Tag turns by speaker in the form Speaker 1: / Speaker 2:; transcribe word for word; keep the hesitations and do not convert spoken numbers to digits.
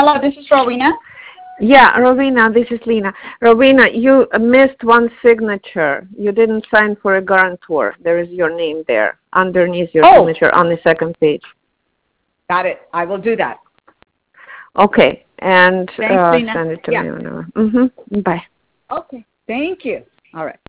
Speaker 1: Hello, this is Rowena.
Speaker 2: Yeah, Rowena, this is Lena. Rowena, you missed one signature. You didn't sign for a guarantor. There is your name there underneath your
Speaker 1: Oh.
Speaker 2: signature on the second page.
Speaker 1: Got it. I will do that.
Speaker 2: Okay, and
Speaker 1: Thanks,
Speaker 2: uh,
Speaker 1: Lena.
Speaker 2: send it to
Speaker 1: Yeah.
Speaker 2: me whenever. Mm-hmm. Bye.
Speaker 1: Okay. Thank you. All right.